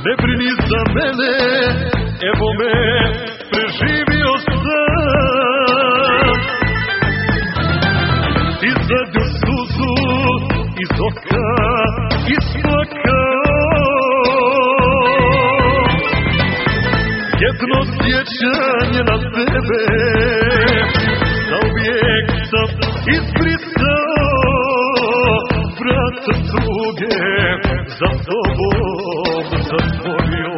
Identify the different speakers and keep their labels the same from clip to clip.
Speaker 1: Ne brini za mene, evo me, preživio sam. Ti zadnju suzu iz oka isplakao, jedno sjećanje na tebe zauvijek sam izbrisao. Vrata tuge za tobom zatvorio.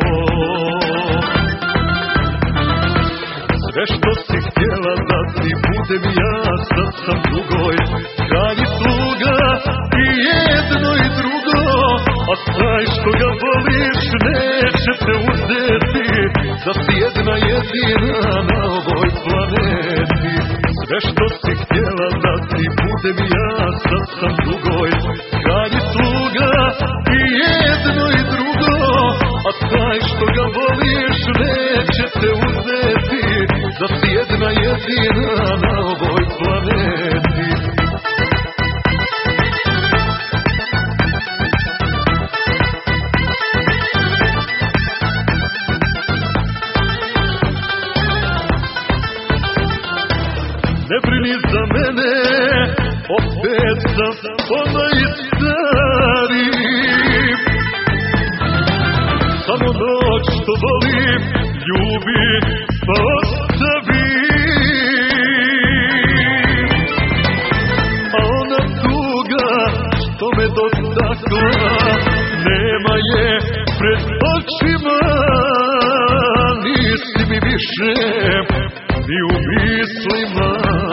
Speaker 1: Sve što si htjela da ti budem ja, sad sam drugoj kralji sluga. I jedno i drugo, a taj što ga voliš neće te uzeti. Da si jedna jedina na ovoj planeti. Sve što si htjela da ti budem ja, sad sam drugoj kralji sluga. I jedno i drugo, a taj što ga voliš neće te uzeti. Da si jedna jedina na ovoj planeti. Ne brini za mene, opet sam onaj stari. Samo noć što volim, ljubi pa ostavim. A ona tuga što me dotakla, nema je pred očima. Nisi mi više ni u mislima.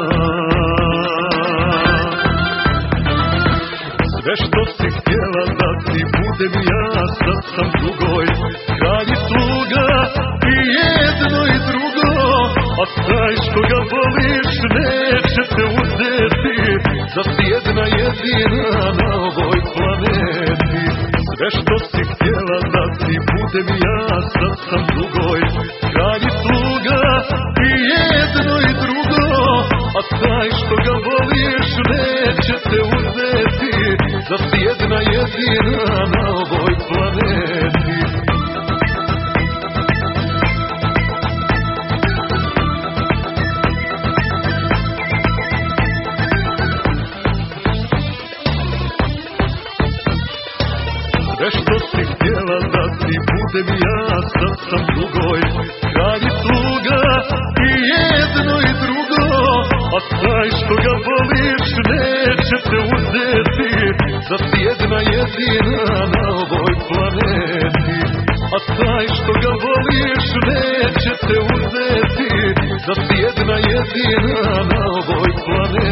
Speaker 1: Sve što si htjela da ti budem ja, sad sam drugoj kralji sluga. I jedno i drugo, a taj što ga voliš neće te uzeti. Da si jedna jedina na ovoj planeti. Sve što si htjela da ti budem ja, sad sam drugoj kralji sluga. I jedno i drugo, a taj što ga voliš neće te uzeti. Da si jedna jedina na ovoj planeti. Sve što si htjela da ti budem ja, sad sam drugoj kralji sluga. I jedno i drugo, a taj što ga voliš neće te uzeti. Da si jedna jedina na ovoj planeti. A taj što ga voliš neće te uzeti. Da si jedna jedina na ovoj planeti.